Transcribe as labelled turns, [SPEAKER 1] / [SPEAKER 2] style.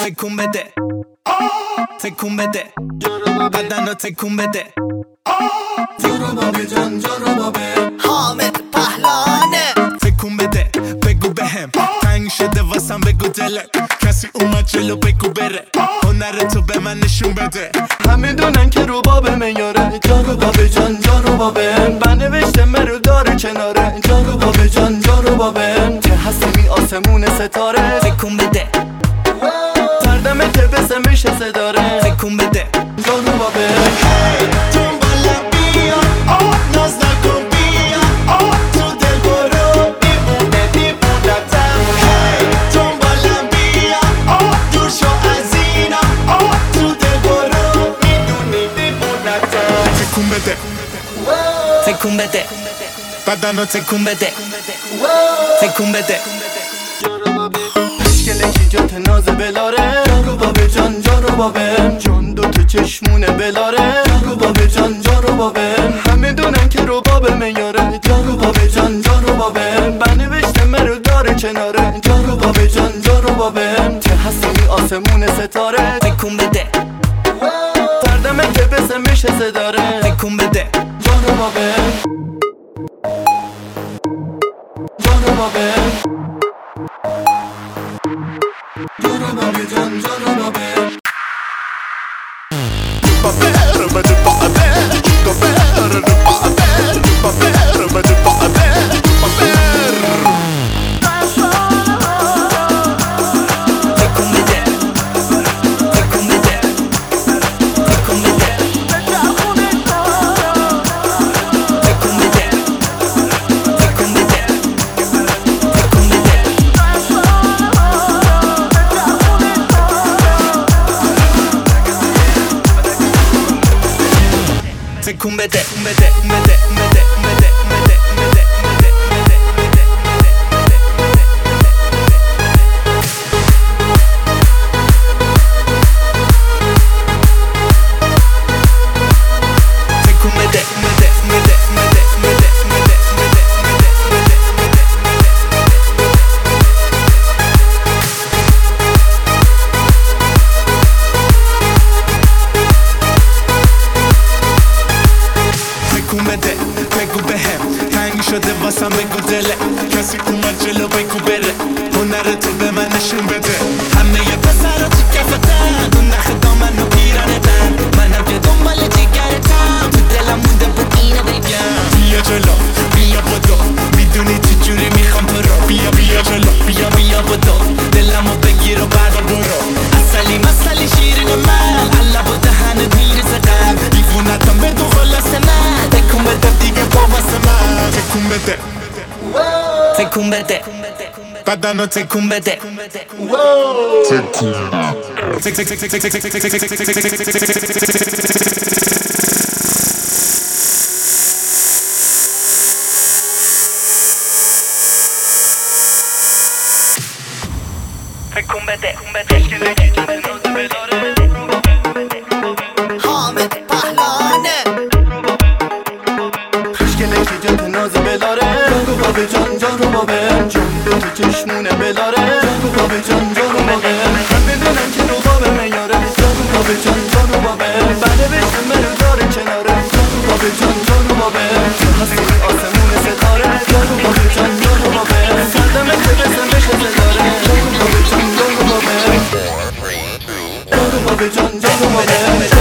[SPEAKER 1] تکون بده تکون بده بدن رو تکون بده
[SPEAKER 2] جارو بابه جان جارو بابه
[SPEAKER 3] حامد پهلانه
[SPEAKER 1] تکون بده بگو بهم تنگ شده واسم بگو دلت کسی اومد جلو بگو بره هنر تو به من نشون بده
[SPEAKER 2] همه دونن که رو بابه میاره جارو بابه جان جارو بابه بنوشته مرو داره کناره جارو بابه جان جارو بابه که هستی آسمون ستاره
[SPEAKER 1] تکون بده
[SPEAKER 2] سردمه که بسه میشه صداره
[SPEAKER 1] تکون بده
[SPEAKER 2] جارو بابه
[SPEAKER 1] دنبالم بیا ناز نکن بیا تو دل برو دیوونتم دنبالم بیا دور شو از اینا تو دل برو میدونی دیوونتم تکون بده تکون بده بدن رو تکون بده تکون بده
[SPEAKER 2] مشکل جات ناز بلاره جارو بابه جان جارو بابه جان دوتا چشمونه بلاره جارو بابه جان جارو بابه همه دونن که رو بابه میاره جارو بابه جان جارو بابه بنوشته مرو داره کناره جارو بابه جان جارو بابه که هستی آسمون ستاره
[SPEAKER 1] تکون بده
[SPEAKER 2] سردمه که بسه میشه صداره
[SPEAKER 1] تکون بده
[SPEAKER 2] جارو بابه جارو بابه جارو بابه جان جارو بابه
[SPEAKER 1] تکون بده بده بده بده بده بگو بهم تنگ شده واسم بگو دله کسی اومد جلو بگو بره هنر تو به من نشون بده همه ی پسرا تو کفتن اون نخ دامن و پیرانتن منم که دنبال جگرتم تو دلم مونده بود اینو بگم بیا جلو بیا بدو میدونی چجوری میخوام تو رو بیا بیا جلو بیا بیا بدو دلمو بگیر و برا برو اصلی مسئلی شیرین من الله با دهنت میرسه قلب دیوونتم به تو خلاص من تکون بده دیگه با واسه من تکون بده تکون بده بدن رو تکون بده تکون بده
[SPEAKER 3] حامد پهلانه
[SPEAKER 2] مشکل جات ناز بلاره جارو بابه جان جارو بابه جان دوتا چشمونه بلاره جارو بابه جان جارو بابه همه دونن که رو بابه میاره جارو بابه جان جارو بابه بنوشته مرو داره کناره جارو بابه جان جارو بابه هستی آسمون ستاره جارو بابه جان جارو بابه سردمه که بسه میشه صداره جارو بابه جان جارو بابه جارو بابه جان جارو بابه